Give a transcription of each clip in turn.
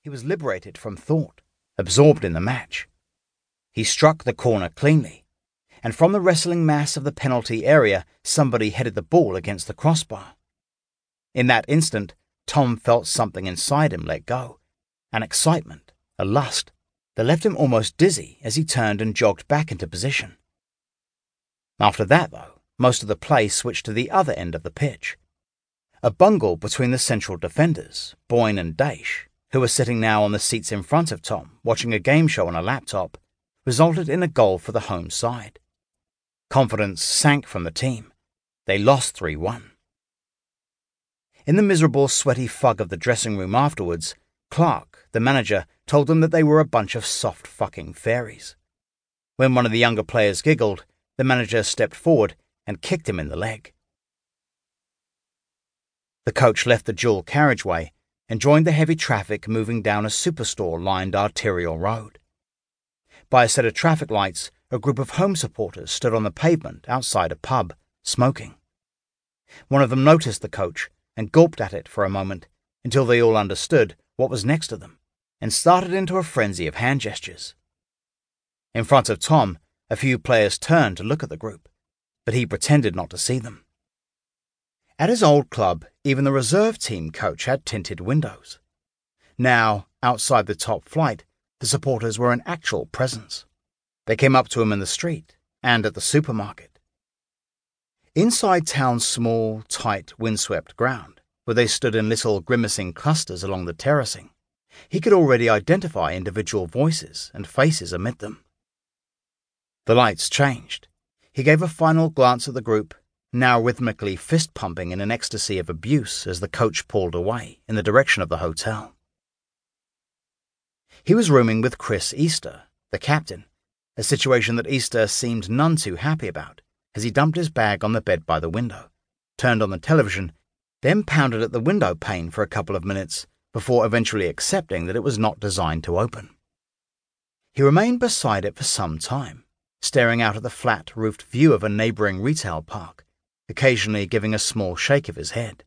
He was liberated from thought, absorbed in the match. He struck the corner cleanly, and from the wrestling mass of the penalty area, somebody headed the ball against the crossbar. In that instant, Tom felt something inside him let go, an excitement, a lust, that left him almost dizzy as he turned and jogged back into position. After that, though, most of the play switched to the other end of the pitch. A bungle between the central defenders, Boyne and Daesh, who were sitting now on the seats in front of Tom, watching a game show on a laptop, resulted in a goal for the home side. Confidence sank from the team. They lost 3-1. In the miserable, sweaty fog of the dressing room afterwards, Clark, the manager, told them that they were a bunch of soft fucking fairies. When one of the younger players giggled, the manager stepped forward and kicked him in the leg. The coach left the dual carriageway and joined the heavy traffic moving down a superstore-lined arterial road. By a set of traffic lights, a group of home supporters stood on the pavement outside a pub, smoking. One of them noticed the coach and gulped at it for a moment until they all understood what was next to them and started into a frenzy of hand gestures. In front of Tom, a few players turned to look at the group, but he pretended not to see them. At his old club, even the reserve team coach had tinted windows. Now, outside the top flight, the supporters were an actual presence. They came up to him in the street and at the supermarket. Inside town's small, tight, windswept ground, where they stood in little grimacing clusters along the terracing, he could already identify individual voices and faces amid them. The lights changed. He gave a final glance at the group, now rhythmically fist-pumping in an ecstasy of abuse as the coach pulled away in the direction of the hotel. He was rooming with Chris Easter, the captain, a situation that Easter seemed none too happy about as he dumped his bag on the bed by the window, turned on the television, then pounded at the window pane for a couple of minutes before eventually accepting that it was not designed to open. He remained beside it for some time, staring out at the flat-roofed view of a neighboring retail park, occasionally giving a small shake of his head.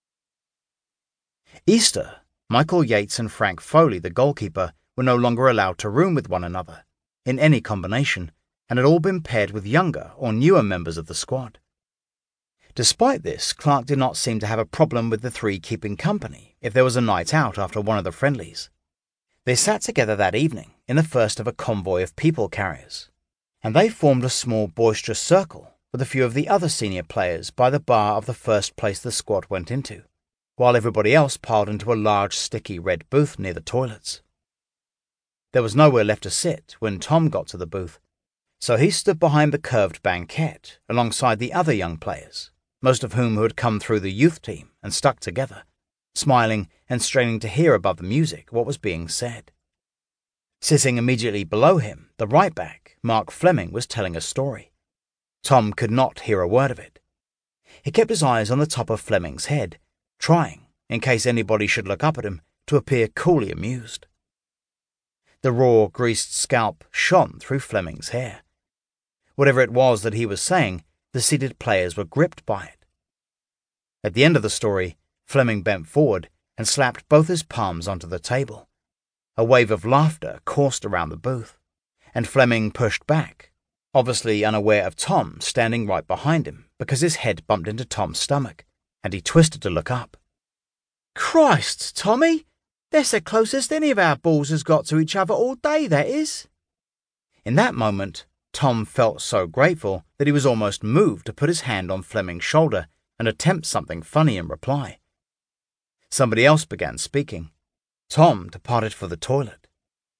Easter, Michael Yates and Frank Foley, the goalkeeper, were no longer allowed to room with one another, in any combination, and had all been paired with younger or newer members of the squad. Despite this, Clark did not seem to have a problem with the three keeping company if there was a night out after one of the friendlies. They sat together that evening in the first of a convoy of people carriers, and they formed a small boisterous circle with a few of the other senior players by the bar of the first place the squad went into, while everybody else piled into a large sticky red booth near the toilets. There was nowhere left to sit when Tom got to the booth, so he stood behind the curved banquette alongside the other young players, most of whom had come through the youth team and stuck together, smiling and straining to hear above the music what was being said. Sitting immediately below him, the right back, Mark Fleming, was telling a story. Tom could not hear a word of it. He kept his eyes on the top of Fleming's head, trying, in case anybody should look up at him, to appear coolly amused. The raw, greased scalp shone through Fleming's hair. Whatever it was that he was saying, the seated players were gripped by it. At the end of the story, Fleming bent forward and slapped both his palms onto the table. A wave of laughter coursed around the booth, and Fleming pushed back, obviously unaware of Tom standing right behind him because his head bumped into Tom's stomach, and he twisted to look up. "Christ, Tommy! That's the closest any of our balls has got to each other all day, that is." In that moment, Tom felt so grateful that he was almost moved to put his hand on Fleming's shoulder and attempt something funny in reply. Somebody else began speaking. Tom departed for the toilet.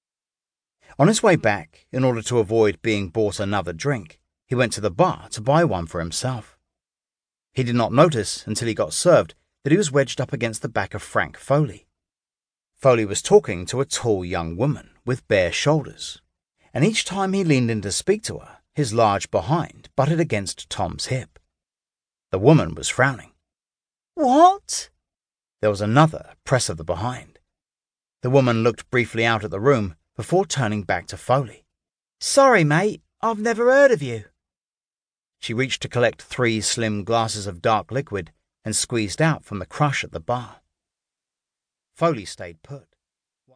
On his way back, in order to avoid being bought another drink, he went to the bar to buy one for himself. He did not notice until he got served that he was wedged up against the back of Frank Foley. Foley was talking to a tall young woman with bare shoulders, and each time he leaned in to speak to her, his large behind butted against Tom's hip. The woman was frowning. "What?" There was another press of the behind. The woman looked briefly out at the room before turning back to Foley. "Sorry, mate, I've never heard of you." She reached to collect 3 slim glasses of dark liquid and squeezed out from the crush at the bar. Foley stayed put.